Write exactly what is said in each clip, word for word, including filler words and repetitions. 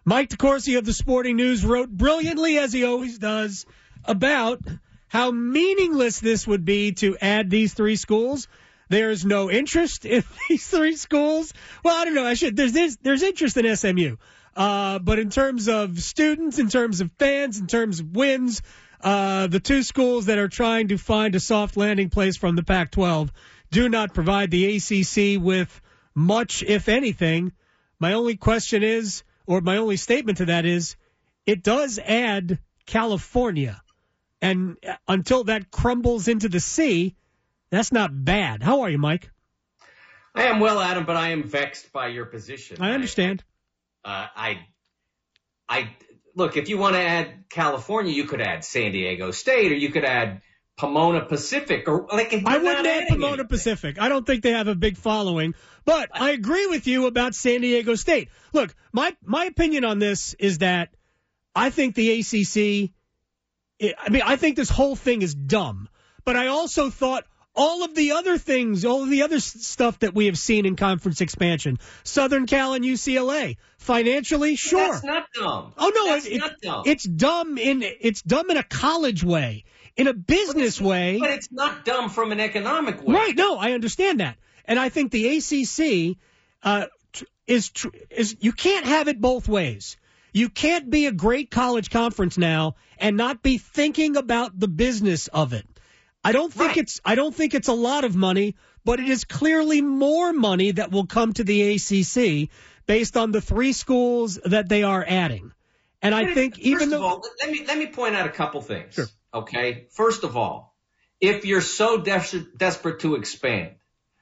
Mike DeCourcy of the Sporting News wrote brilliantly, as he always does, about how meaningless this would be to add these three schools. There's no interest in these three schools. Well, I don't know. I should. There's there's, there's interest in S M U, uh, but in terms of students, in terms of fans, in terms of wins, uh, the two schools that are trying to find a soft landing place from the Pac twelve do not provide the A C C with much, if anything. My only question is, or my only statement to that is, it does add California, and until that crumbles into the sea, that's not bad. How are you, Mike? I am well, Adam, but I am vexed by your position. I understand. I, uh, I, I look. If you want to add California, you could add San Diego State, or you could add Pomona Pacific, or like. I wouldn't add Pomona anything. Pacific. I don't think they have a big following, but I agree with you about San Diego State. Look, my my opinion on this is that I think the A C C. I mean, I think this whole thing is dumb, but I also thought. All of the other things, all of the other stuff that we have seen in conference expansion, Southern Cal and U C L A, financially, sure. That's not dumb. Oh no, That's it, not dumb. It's dumb in it's dumb in a college way, in a business but way. But it's not dumb from an economic way. Right? No, I understand that, and I think the A C C uh, is is you can't have it both ways. You can't be a great college conference now and not be thinking about the business of it. I don't think right. it's I don't think it's a lot of money, but it is clearly more money that will come to the A C C based on the three schools that they are adding. And I but think first even of though all, let me let me point out a couple things. Sure. Okay. First of all, if you're so des- desperate to expand,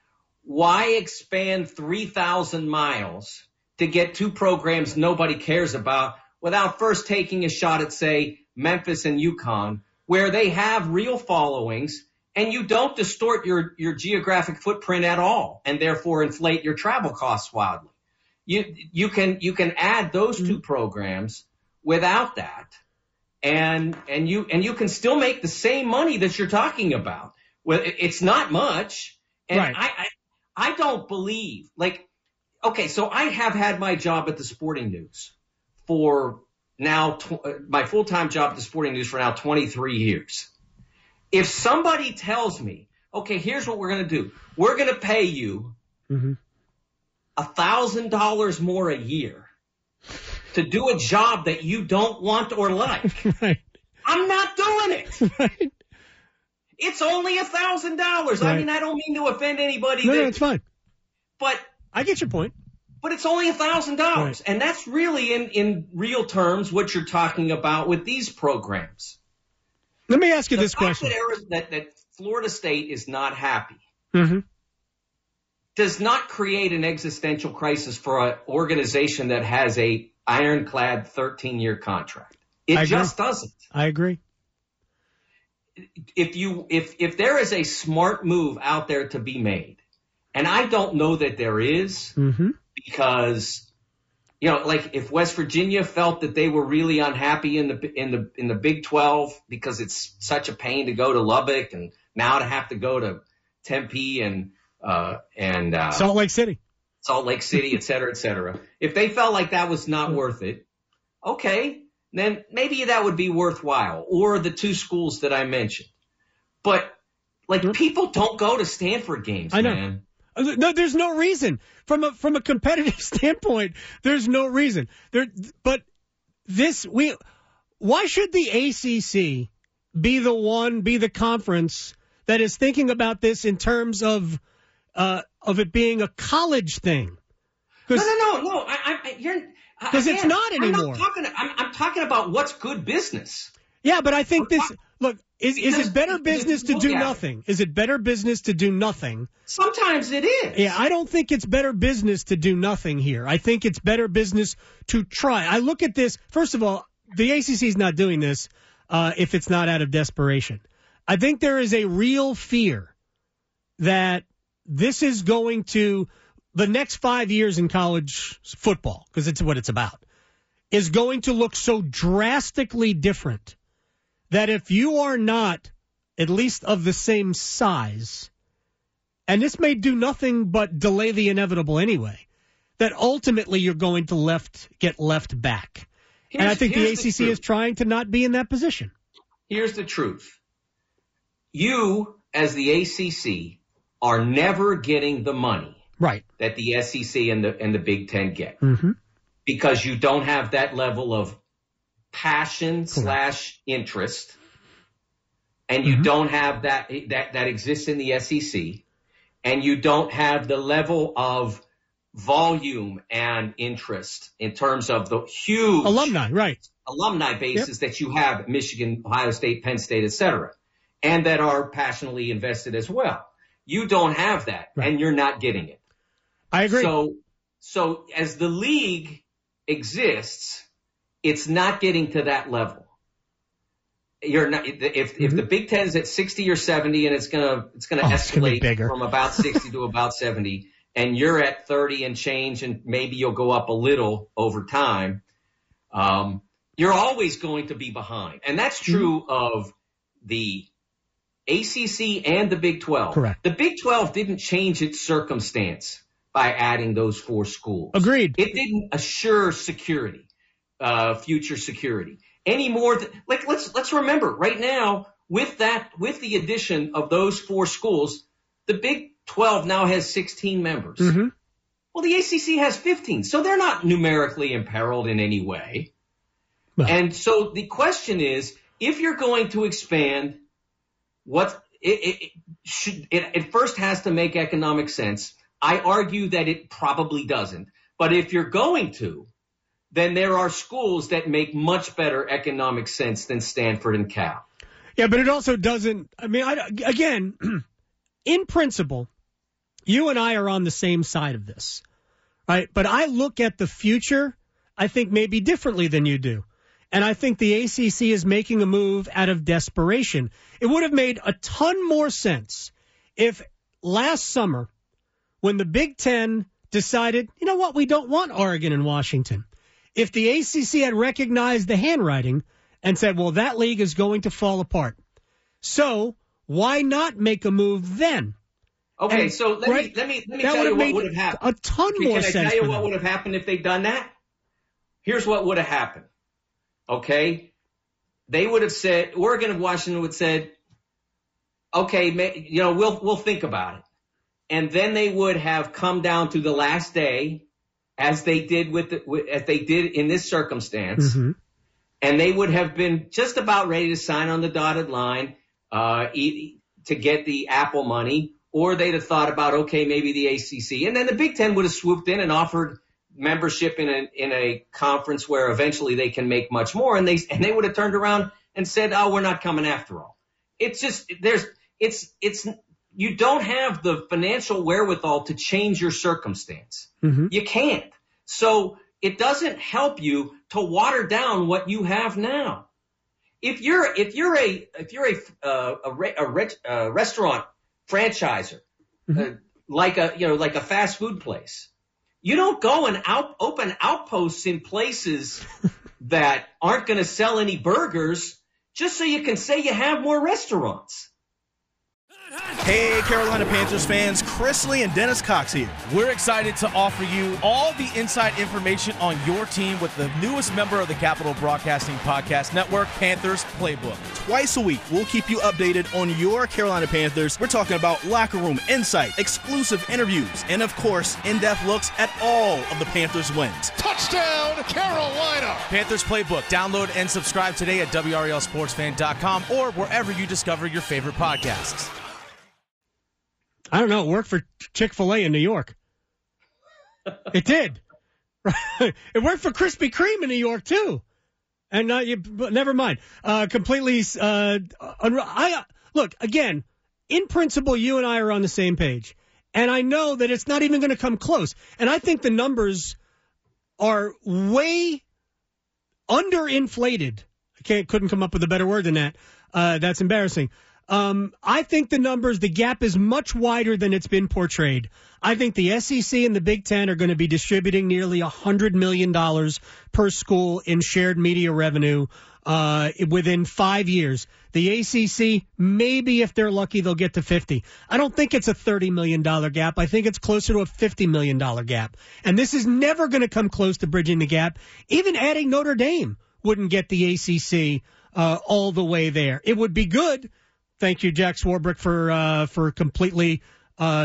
why expand three thousand miles to get two programs nobody cares about without first taking a shot at, say, Memphis and UConn, where they have real followings, and you don't distort your, your geographic footprint at all, and therefore inflate your travel costs wildly. You you can you can add those two programs without that, and and you and you can still make the same money that you're talking about. Well, it's not much, and right. I, I I don't believe like okay, so I have had my job at the Sporting News for. Now, tw- my full-time job at the Sporting News for now twenty-three years. If somebody tells me, okay, here's what we're going to do. We're going to pay you mm-hmm. one thousand dollars more a year to do a job that you don't want or like. Right. I'm not doing it. Right. It's only one thousand dollars. Right. I mean, I don't mean to offend anybody. No, that, no, it's fine. But I get your point. But it's only one thousand dollars. Right. And that's really, in, in real terms, what you're talking about with these programs. Let me ask you the this fact question. That, Arizona, that, that Florida State is not happy mm-hmm. does not create an existential crisis for an organization that has a ironclad thirteen-year contract. It I just agree. doesn't. I agree. If you if if there is a smart move out there to be made, and I don't know that there is, mm-hmm. because, you know, like if West Virginia felt that they were really unhappy in the in the in the Big twelve because it's such a pain to go to Lubbock and now to have to go to Tempe and uh, and uh, Salt Lake City, Salt Lake City, et cetera, et cetera. If they felt like that was not worth it, okay, then maybe that would be worthwhile. Or the two schools that I mentioned, but like mm-hmm. people don't go to Stanford games, I know. man. No, there's no reason from a from a competitive standpoint. There's no reason there, but this we. Why should the A C C be the one, be the conference that is thinking about this in terms of uh, of it being a college thing? No, no, no, no. I, I, you're because it's not anymore. I'm not talking. I'm, I'm talking about what's good business. Yeah, but I think this. Look, is is it better business to do nothing? Is it better business to do nothing? Sometimes it is. Yeah, I don't think it's better business to do nothing here. I think it's better business to try. I look at this, first of all, the A C C is not doing this uh, if it's not out of desperation. I think there is a real fear that this is going to, the next five years in college football, because it's what it's about, is going to look so drastically different that if you are not at least of the same size, and this may do nothing but delay the inevitable anyway, that ultimately you're going to left get left back. Here's, and I think the A C C the is trying to not be in that position. Here's the truth. You, as the A C C, are never getting the money right. that the S E C and the and the Big Ten get. Mm-hmm. Because you don't have that level of passion slash interest, and you mm-hmm. don't have that, that that exists in the S E C, and you don't have the level of volume and interest in terms of the huge alumni, right? Alumni bases yep. that you have at Michigan, Ohio State, Penn State, et cetera, and that are passionately invested as well. You don't have that, right. and you're not getting it. I agree. So, so as the league exists, it's not getting to that level. You're not, if, mm-hmm. if the Big Ten is at sixty or seventy and it's gonna, it's gonna oh, escalate it's from about sixty to about seventy, and you're at thirty and change, and maybe you'll go up a little over time, um, you're always going to be behind. And that's true mm-hmm. of the A C C and the Big twelve. Correct. The Big twelve didn't change its circumstance by adding those four schools. Agreed. It didn't assure security, uh, future security. Any more th- like let's let's remember right now with that with the addition of those four schools, the Big twelve now has sixteen members. Mm-hmm. Well, the A C C has fifteen, so they're not numerically imperiled in any way. Well. And so the question is, if you're going to expand, what it, it, should it, it first has to make economic sense. I argue that it probably doesn't. But if you're going to, then there are schools that make much better economic sense than Stanford and Cal. Yeah, but it also doesn't. I mean, I, again, in principle, you and I are on the same side of this, right? But I look at the future, I think, maybe differently than you do. And I think the A C C is making a move out of desperation. It would have made a ton more sense if last summer, when the Big Ten decided, you know what, we don't want Oregon and Washington. If the A C C had recognized the handwriting and said, well, that league is going to fall apart. So why not make a move then? Okay, and, so let right, me let me let me tell you what would have happened. A ton Can more I sense. Can I tell you what them. would have happened if they'd done that? Here's what would have happened. Okay, they would have said, Oregon and Washington would have said, okay, you know, we'll we'll think about it. And then they would have come down to the last day, as they did with, the, with as they did in this circumstance, mm-hmm. and they would have been just about ready to sign on the dotted line uh, to get the Apple money, or they'd have thought about, okay, maybe the A C C, and then the Big Ten would have swooped in and offered membership in a in a conference where eventually they can make much more, and they and they would have turned around and said, oh, we're not coming after all. It's just there's it's it's. You don't have the financial wherewithal to change your circumstance. Mm-hmm. You can't. So it doesn't help you to water down what you have now. If you're if you're a if you're a uh, a, re, a, re, a restaurant franchisor, mm-hmm. uh, like a you know like a fast food place, you don't go and out, open outposts in places that aren't going to sell any burgers just so you can say you have more restaurants. Hey, Carolina Panthers fans, Chris Lee and Dennis Cox here. We're excited to offer you all the inside information on your team with the newest member of the Capital Broadcasting Podcast Network, Panthers Playbook. Twice a week, we'll keep you updated on your Carolina Panthers. We're talking about locker room insight, exclusive interviews, and of course, in-depth looks at all of the Panthers' wins. Touchdown, Carolina! Panthers Playbook. Download and subscribe today at W R L sports fan dot com or wherever you discover your favorite podcasts. I don't know. It worked for Chick-fil-A in New York. It did. It worked for Krispy Kreme in New York, too. And uh, you, but never mind. Uh, completely. Uh, I look, again, in principle, you and I are on the same page. And I know that it's not even going to come close. And I think the numbers are way underinflated. I can't, couldn't come up with a better word than that. Uh, that's embarrassing. Um, I think the numbers, the gap is much wider than it's been portrayed. I think the S E C and the Big Ten are going to be distributing nearly one hundred million dollars per school in shared media revenue uh, within five years. The A C C, maybe if they're lucky, they'll get to fifty. I don't think it's a thirty million dollars gap. I think it's closer to a fifty million dollars gap. And this is never going to come close to bridging the gap. Even adding Notre Dame wouldn't get the A C C uh, all the way there. It would be good. Thank you, Jack Swarbrick, for uh, for completely uh,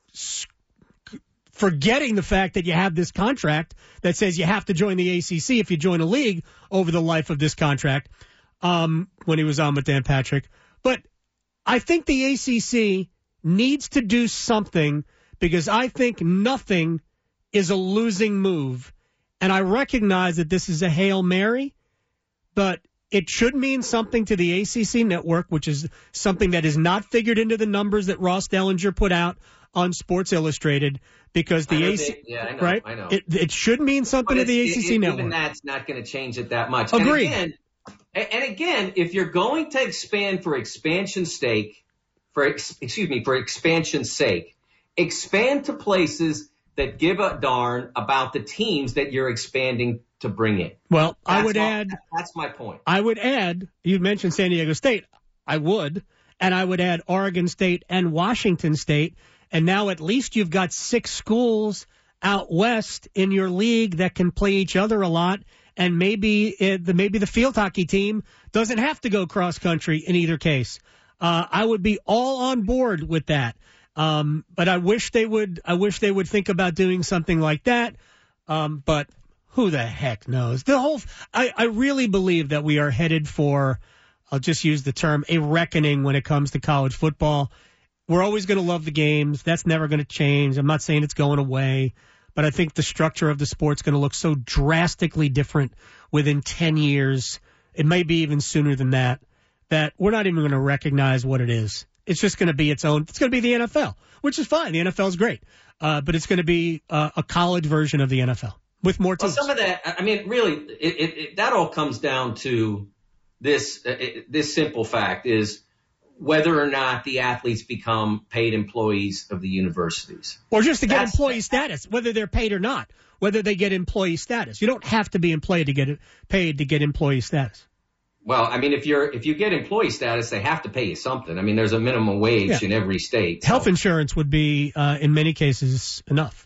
forgetting the fact that you have this contract that says you have to join the A C C if you join a league over the life of this contract um, when he was on with Dan Patrick. But I think the A C C needs to do something because I think nothing is a losing move. And I recognize that this is a Hail Mary, but it should mean something to the A C C network, which is something that is not figured into the numbers that Ross Dellinger put out on Sports Illustrated, because the A C C, yeah, I know, right? I know. It, it should mean something to the A C C it, network. Even that's not going to change it that much. Agreed. And again, and again, if you're going to expand for expansion's sake, for excuse me, for expansion's sake, expand to places that give a darn about the teams that you're expanding to bring in. Well, that's I would my, add. That's my point. I would add. You mentioned San Diego State. I would, and I would add Oregon State and Washington State. And now at least you've got six schools out west in your league that can play each other a lot. And maybe it, the maybe the field hockey team doesn't have to go cross country in either case. Uh, I would be all on board with that. Um, but I wish they would. I wish they would think about doing something like that. Um, but who the heck knows? The whole. I, I really believe that we are headed for. I'll just use the term a reckoning when it comes to college football. We're always going to love the games. That's never going to change. I'm not saying it's going away, but I think the structure of the sport's going to look so drastically different within ten years. It may be even sooner than that. That we're not even going to recognize what it is. It's just going to be its own. It's going to be the N F L, which is fine. The N F L is great, uh, but it's going to be uh, a college version of the N F L with more teams. Well, some of that, I mean, really, it, it, it, that all comes down to this. Uh, it, this simple fact is whether or not the athletes become paid employees of the universities, or just to get That's, employee status, whether they're paid or not. Whether they get employee status, you don't have to be employed to get paid to get employee status. Well, I mean, if you're if you get employee status, they have to pay you something. I mean, there's a minimum wage yeah. in every state. So. Health insurance would be, uh, in many cases, enough.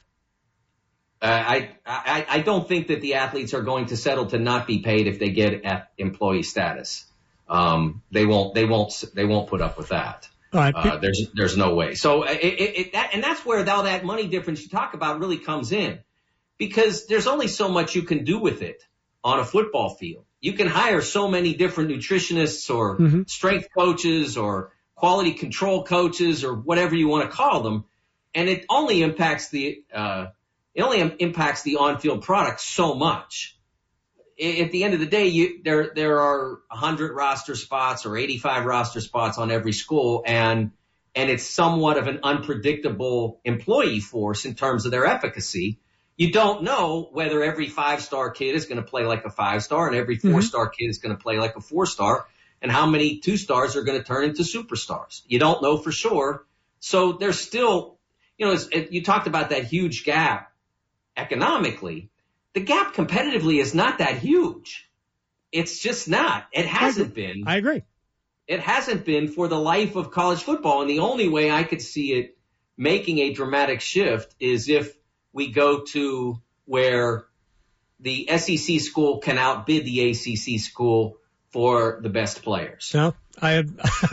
Uh, I, I I don't think that the athletes are going to settle to not be paid if they get at employee status. Um, they won't they won't they won't put up with that. All right. Uh, there's there's no way. So it, it, it that and that's where all that money difference you talk about really comes in, because there's only so much you can do with it on a football field. You can hire so many different nutritionists or mm-hmm. strength coaches or quality control coaches or whatever you want to call them, and it only impacts the uh, it only impacts the on-field product so much. At the end of the day, you, there there are one hundred roster spots or eighty-five roster spots on every school, and and it's somewhat of an unpredictable employee force in terms of their efficacy. You don't know whether every five-star kid is going to play like a five-star and every four-star mm-hmm. kid is going to play like a four-star, and how many two-stars are going to turn into superstars. You don't know for sure. So there's still, you know, it's, it, you talked about that huge gap economically. The gap competitively is not that huge. It's just not. It hasn't I been. I agree. It hasn't been for the life of college football. And the only way I could see it making a dramatic shift is if we go to where the S E C school can outbid the A C C school for the best players. So I,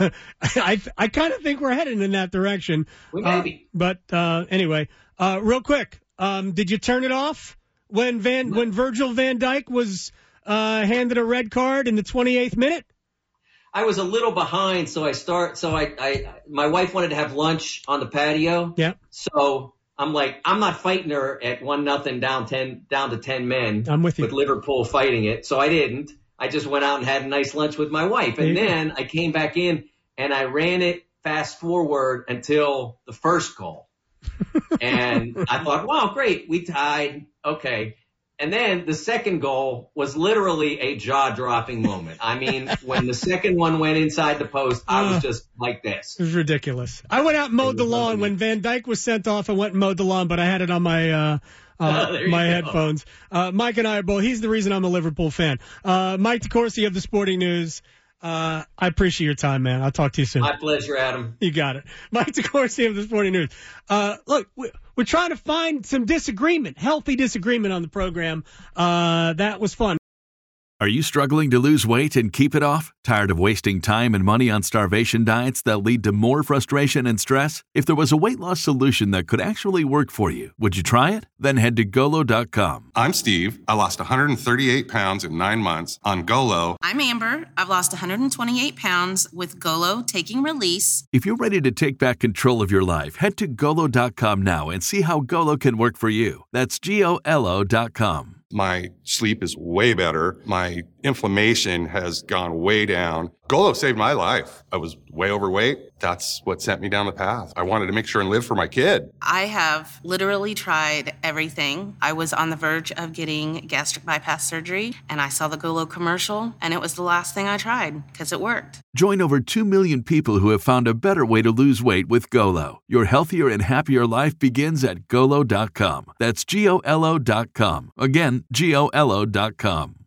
I, I kind of think we're heading in that direction. We may be. Uh, but uh, anyway, uh, real quick, um, did you turn it off when Van no. when Virgil van Dijk was uh, handed a red card in the twenty-eighth minute? I was a little behind, so I start. So I, I, my wife wanted to have lunch on the patio. Yeah. So I'm like, I'm not fighting her at one nothing down ten, down to ten men. I'm with you. With Liverpool fighting it. So I didn't. I just went out and had a nice lunch with my wife. And then go. I came back in and I ran it fast forward until the first goal. And I thought, wow, great. We tied. Okay. And then the second goal was literally a jaw-dropping moment. I mean, when the second one went inside the post, I was just like this. It was ridiculous. I went out and mowed the lawn. When Van Dyke was sent off, I went and mowed the lawn, but I had it on my uh, uh, oh, my headphones. Uh, Mike and I are both. He's the reason I'm a Liverpool fan. Uh, Mike DeCourcy of the Sporting News. Uh, I appreciate your time, man. I'll talk to you soon. My pleasure, Adam. You got it. Mike DeCourcy of the Sporting News. Uh, look, we're trying to find some disagreement, healthy disagreement on the program. Uh, that was fun. Are you struggling to lose weight and keep it off? Tired of wasting time and money on starvation diets that lead to more frustration and stress? If there was a weight loss solution that could actually work for you, would you try it? Then head to Golo dot com. I'm Steve. I lost one hundred thirty-eight pounds in nine months on Golo. I'm Amber. I've lost one hundred twenty-eight pounds with Golo Taking Release. If you're ready to take back control of your life, head to Golo dot com now and see how Golo can work for you. That's G O L O dot com. My sleep is way better. My inflammation has gone way down. Golo saved my life. I was way overweight. That's what sent me down the path. I wanted to make sure and live for my kid. I have literally tried everything. I was on the verge of getting gastric bypass surgery, and I saw the Golo commercial, and it was the last thing I tried because it worked. Join over two million people who have found a better way to lose weight with Golo. Your healthier and happier life begins at Golo dot com. That's G O L O dot com. Again, G O L O dot com.